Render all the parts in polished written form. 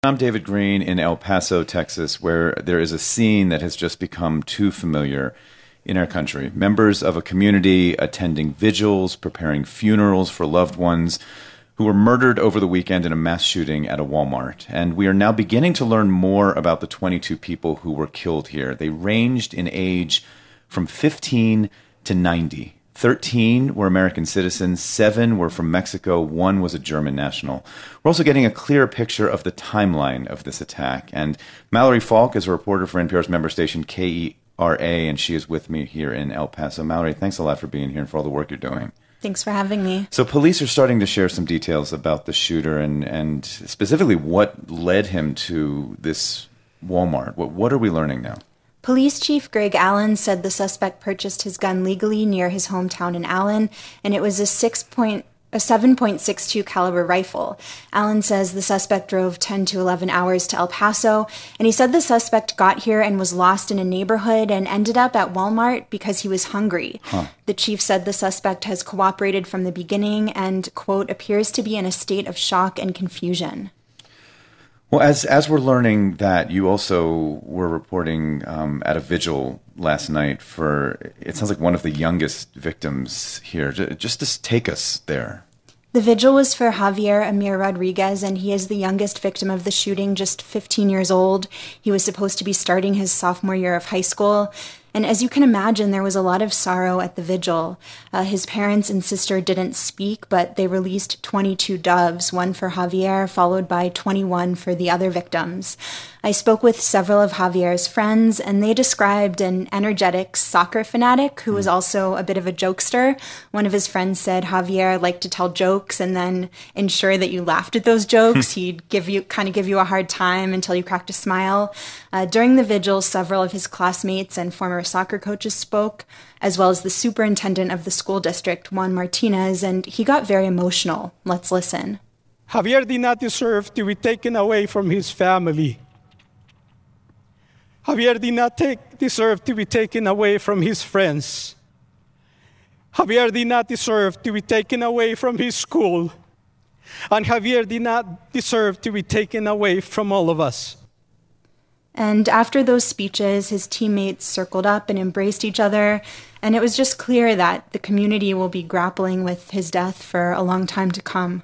I'm David Green in El Paso, Texas, where there is a scene that has just become too familiar in our country. Members of a community attending vigils, preparing funerals for loved ones who were murdered over the weekend in a mass shooting at a Walmart. And we are now beginning to learn more about the 22 people who were killed here. They ranged in age from 15 to 90. 13 were American citizens, 7 were from Mexico, 1 was a German national. We're also getting a clearer picture of the timeline of this attack. And Mallory Falk is a reporter for NPR's member station KERA, and she is with me here in El Paso. Mallory, thanks a lot for being here and for all the work you're doing. Thanks for having me. So police are starting to share some details about the shooter and specifically what led him to this Walmart. What are we learning now? Police Chief Greg Allen said the suspect purchased his gun legally near his hometown in Allen, and it was a 7.62 caliber rifle. Allen says the suspect drove 10 to 11 hours to El Paso, and he said the suspect got here and was lost in a neighborhood and ended up at Walmart because he was hungry. The chief said the suspect has cooperated from the beginning and, quote, appears to be in a state of shock and confusion. Well, as we're learning that, you also were reporting at a vigil last night for, it sounds like one of the youngest victims here. Just take us there. The vigil was for Javier Amir Rodriguez, and he is the youngest victim of the shooting, just 15 years old. He was supposed to be starting his sophomore year of high school. And as you can imagine, there was a lot of sorrow at the vigil. His parents and sister didn't speak, but they released 22 doves, one for Javier, followed by 21 for the other victims. I spoke with several of Javier's friends, and they described an energetic soccer fanatic who was also a bit of a jokester. One of his friends said Javier liked to tell jokes and then ensure that you laughed at those jokes. He'd give you a hard time until you cracked a smile. During the vigil, several of his classmates and former soccer coaches spoke, as well as the superintendent of the school district, Juan Martinez, and he got very emotional. Let's listen. Javier did not deserve to be taken away from his family. Javier did not deserve to be taken away from his friends. Javier did not deserve to be taken away from his school. And Javier did not deserve to be taken away from all of us. And after those speeches, his teammates circled up and embraced each other, and it was just clear that the community will be grappling with his death for a long time to come.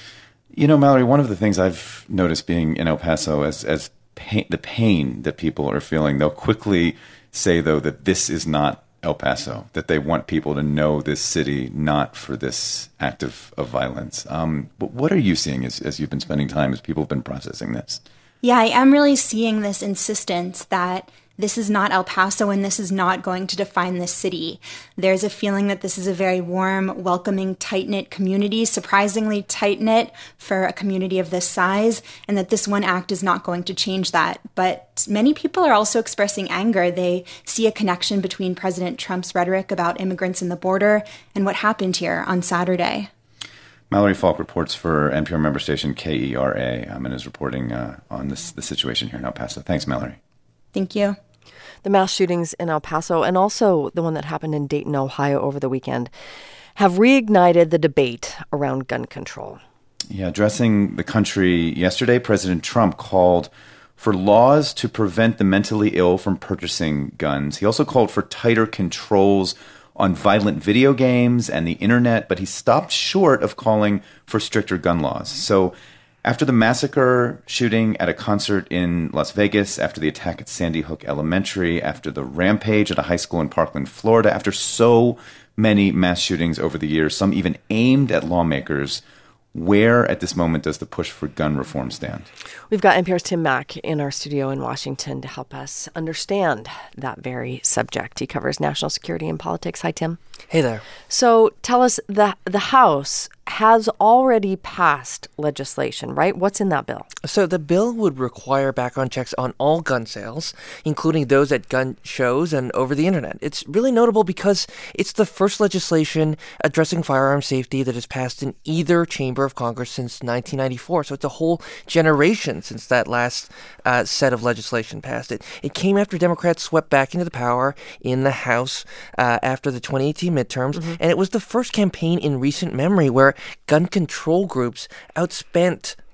You know, Mallory, one of the things I've noticed being in El Paso as the pain that people are feeling, they'll quickly say, though, that this is not El Paso, that they want people to know this city not for this act of violence. But what are you seeing as you've been spending time, as people have been processing this? Yeah, I am really seeing this insistence that this is not El Paso and this is not going to define this city. There's a feeling that this is a very warm, welcoming, tight-knit community, surprisingly tight-knit for a community of this size, and that this one act is not going to change that. But many people are also expressing anger. They see a connection between President Trump's rhetoric about immigrants in the border and what happened here on Saturday. Mallory Falk reports for NPR member station KERA and is reporting on the situation here in El Paso. Thanks, Mallory. Thank you. The mass shootings in El Paso and also the one that happened in Dayton, Ohio over the weekend have reignited the debate around gun control. Yeah, addressing the country yesterday, President Trump called for laws to prevent the mentally ill from purchasing guns. He also called for tighter controls on violent video games and the internet, but he stopped short of calling for stricter gun laws. So after the massacre shooting at a concert in Las Vegas, after the attack at Sandy Hook Elementary, after the rampage at a high school in Parkland, Florida, after so many mass shootings over the years, some even aimed at lawmakers, where at this moment does the push for gun reform stand? We've got NPR's Tim Mak in our studio in Washington to help us understand that very subject. He covers national security and politics. Hi, Tim. Hey there. So tell us, the House has already passed legislation, right? What's in that bill? So the bill would require background checks on all gun sales, including those at gun shows and over the internet. It's really notable because it's the first legislation addressing firearm safety that has passed in either chamber of Congress since 1994. So it's a whole generation since that last set of legislation passed. It came after Democrats swept back into the power in the House after the 2018 midterms, and it was the first campaign in recent memory where gun control groups outspent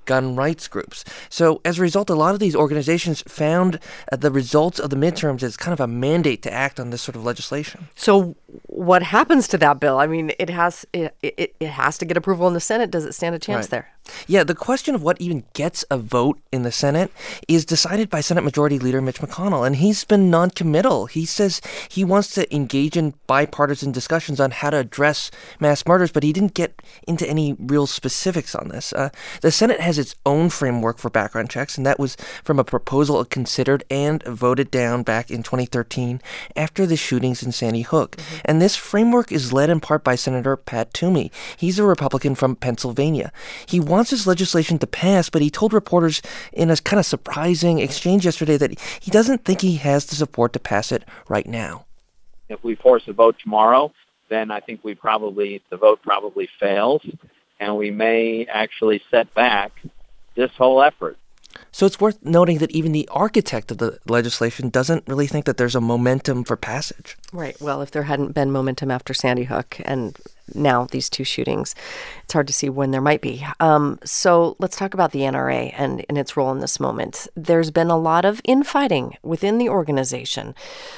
gun rights groups. So as a result, a lot of these organizations found the results of the midterms as kind of a mandate to act on this sort of legislation. So what happens to that bill? I mean, it has to get approval in the Senate. Does it stand a chance there? Yeah, the question of what even gets a vote in the Senate is decided by Senate Majority Leader Mitch McConnell, and he's been non-committal. He says he wants to engage in bipartisan discussions on how to address mass murders, but he didn't get into any real specifics on this. The Senate has its own framework for background checks, and that was from a proposal it considered and voted down back in 2013 after the shootings in Sandy Hook. Mm-hmm. And this framework is led in part by Senator Pat Toomey. He's a Republican from Pennsylvania. He wants this legislation to pass, but he told reporters in a kind of surprising exchange yesterday that he doesn't think he has the support to pass it right now. If we force a vote tomorrow, then I think the vote probably fails, and we may actually set back this whole effort. So it's worth noting that even the architect of the legislation doesn't really think that there's a momentum for passage. Right. Well, if there hadn't been momentum after Sandy Hook and now these two shootings, it's hard to see when there might be. So let's talk about the NRA and its role in this moment. There's been a lot of infighting within the organization.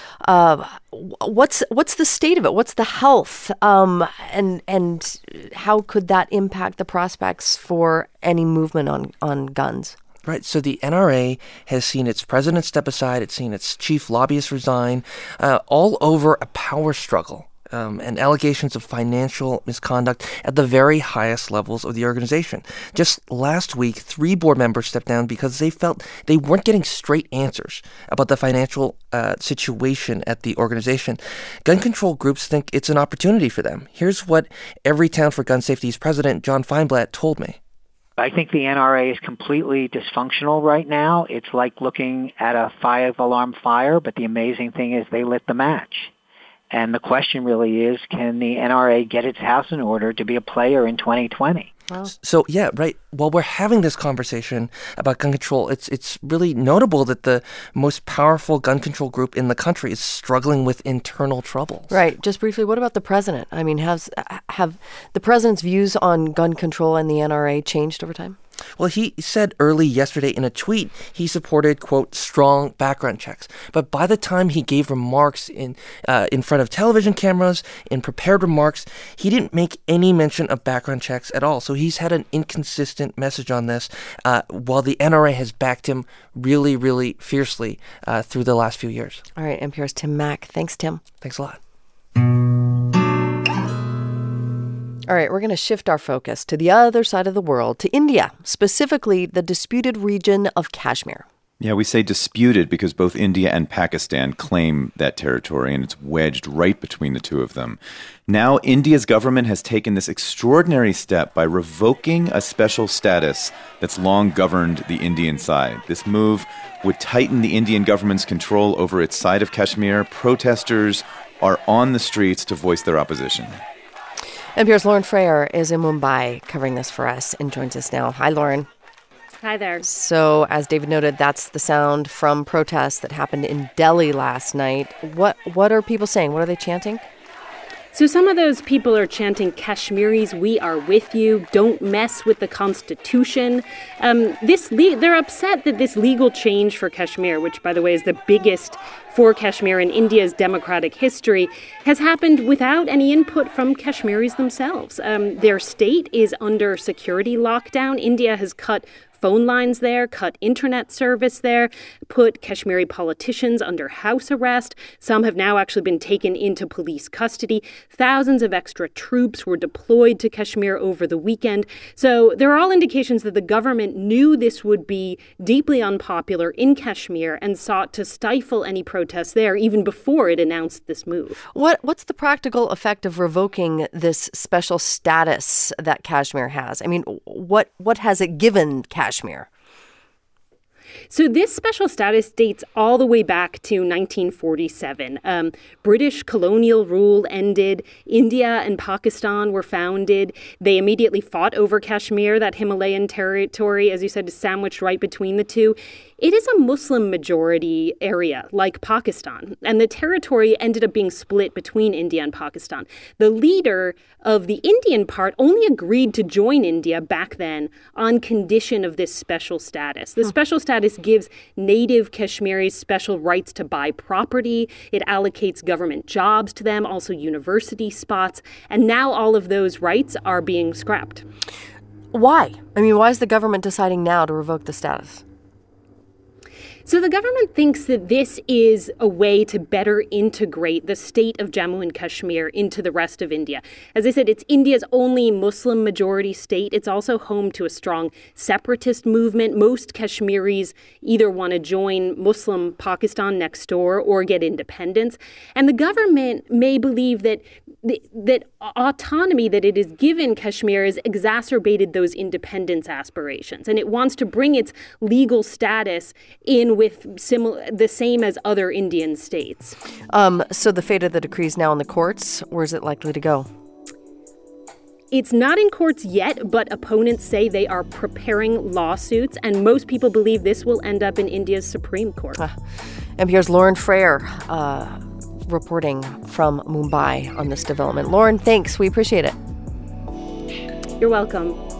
What's the state of it? What's the health? And how could that impact the prospects for any movement on guns? Right. So the NRA has seen its president step aside. It's seen its chief lobbyist resign, all over a power struggle and allegations of financial misconduct at the very highest levels of the organization. Just last week, 3 board members stepped down because they felt they weren't getting straight answers about the financial situation at the organization. Gun control groups think it's an opportunity for them. Here's what Everytown for Gun Safety's president, John Feinblatt, told me. I think the NRA is completely dysfunctional right now. It's like looking at a 5-alarm fire, but the amazing thing is they lit the match. And the question really is, can the NRA get its house in order to be a player in 2020? Wow. So, yeah, right. While we're having this conversation about gun control, it's really notable that the most powerful gun control group in the country is struggling with internal troubles. Right. Just briefly, what about the president? I mean, have the president's views on gun control and the NRA changed over time? Well, he said early yesterday in a tweet he supported, quote, strong background checks. But by the time he gave remarks in front of television cameras, in prepared remarks, he didn't make any mention of background checks at all. So he's had an inconsistent message on this, while the NRA has backed him really, really fiercely through the last few years. All right, NPR's Tim Mak. Thanks, Tim. Thanks a lot. All right, we're going to shift our focus to the other side of the world, to India, specifically the disputed region of Kashmir. Yeah, we say disputed because both India and Pakistan claim that territory, and it's wedged right between the two of them. Now, India's government has taken this extraordinary step by revoking a special status that's long governed the Indian side. This move would tighten the Indian government's control over its side of Kashmir. Protesters are on the streets to voice their opposition. NPR's Lauren Frayer is in Mumbai covering this for us and joins us now. Hi, Lauren. Hi there. So, as David noted, that's the sound from protests that happened in Delhi last night. What are people saying? What are they chanting? So some of those people are chanting Kashmiris, we are with you, don't mess with the Constitution. They're upset that this legal change for Kashmir, which, by the way, is the biggest for Kashmir in India's democratic history, has happened without any input from Kashmiris themselves. Their state is under security lockdown. India has cut phone lines there, cut internet service there, put Kashmiri politicians under house arrest. Some have now actually been taken into police custody. Thousands of extra troops were deployed to Kashmir over the weekend. So there are all indications that the government knew this would be deeply unpopular in Kashmir and sought to stifle any protests there even before it announced this move. What's the practical effect of revoking this special status that Kashmir has? I mean, what has it given Kashmir? So this special status dates all the way back to 1947. British colonial rule ended. India and Pakistan were founded. They immediately fought over Kashmir, that Himalayan territory, as you said, is sandwiched right between the two. It is a Muslim majority area like Pakistan, and the territory ended up being split between India and Pakistan. The leader of the Indian part only agreed to join India back then on condition of this special status. The special status gives native Kashmiris special rights to buy property. It allocates government jobs to them, also university spots, and now all of those rights are being scrapped. Why? I mean, why is the government deciding now to revoke the status? So the government thinks that this is a way to better integrate the state of Jammu and Kashmir into the rest of India. As I said, it's India's only Muslim majority state. It's also home to a strong separatist movement. Most Kashmiris either want to join Muslim Pakistan next door or get independence. And the government may believe that autonomy that it is given Kashmir has exacerbated those independence aspirations. And it wants to bring its legal status in with the same as other Indian states. So the fate of the decree is now in the courts. Where is it likely to go? It's not in courts yet, but opponents say they are preparing lawsuits, and most people believe this will end up in India's Supreme Court. NPR's Lauren Frayer reporting from Mumbai on this development. Lauren, thanks. We appreciate it. You're welcome.